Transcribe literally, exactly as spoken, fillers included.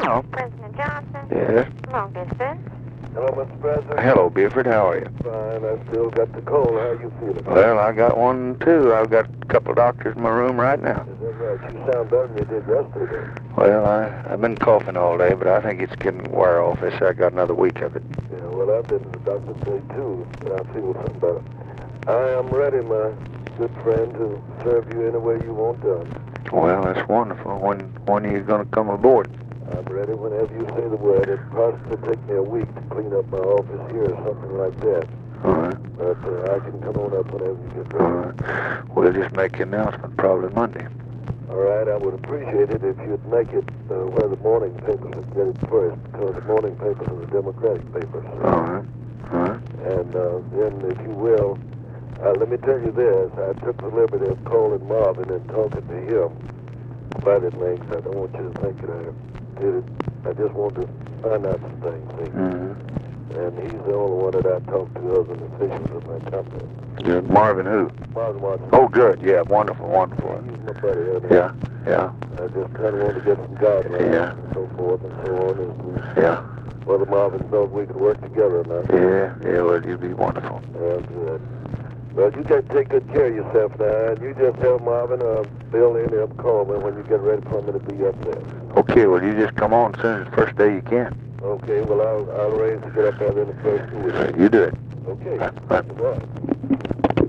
Hello. President Johnson. Yes. Long distance. Hello, Mister President. Hello, Buford. How are you? Fine. I still got the cold. How are you feeling? Well, I got one, too. I've got a couple of doctors in my room right now. Is that right? You sound better than you did yesterday. Well, I, I've been coughing all day, but I think it's getting wear off. They say I got another week of it. Yeah, well, I've been to the doctor today, too, but I feel something better. I am ready, my good friend, to serve you any way you want done. Well, that's wonderful. When when are you going to come aboard? I'm ready whenever you say the word. It possibly take me a week to clean up my office here or something like that. All right. But uh, I can come on up whenever you get All ready. right. We'll just make the announcement probably Monday. All right, I would appreciate it if you'd make it uh, where the morning papers would get it first, because the morning papers are the Democratic papers. All right. All right. And uh, then, if you will, uh, let me tell you this. I took the liberty of calling Marvin and talking to him about it, links. I don't want you to think that I did it. I just wanted to find out some things. See? Mm-hmm. And he's the only one that I talked to other than officials of my company. Good. Marvin who? Marvin Watson. Oh, good. Yeah, wonderful, wonderful. He's my buddy. I mean, Yeah, yeah, I just kind of wanted to get some guidelines Yeah. and so forth and so on. And yeah. whether Marvin thought we could work together or not. Yeah, yeah, well, you'd be wonderful. Well, good. Well, you got to take good care of yourself now, and you just tell Marvin or Bill any of them call me when you get ready for me to be up there. Okay, well, you just come on as soon as the first day you can. Okay, well, I'll, I'll arrange to get up there in the first week. You do it. Okay. Right, right. Goodbye.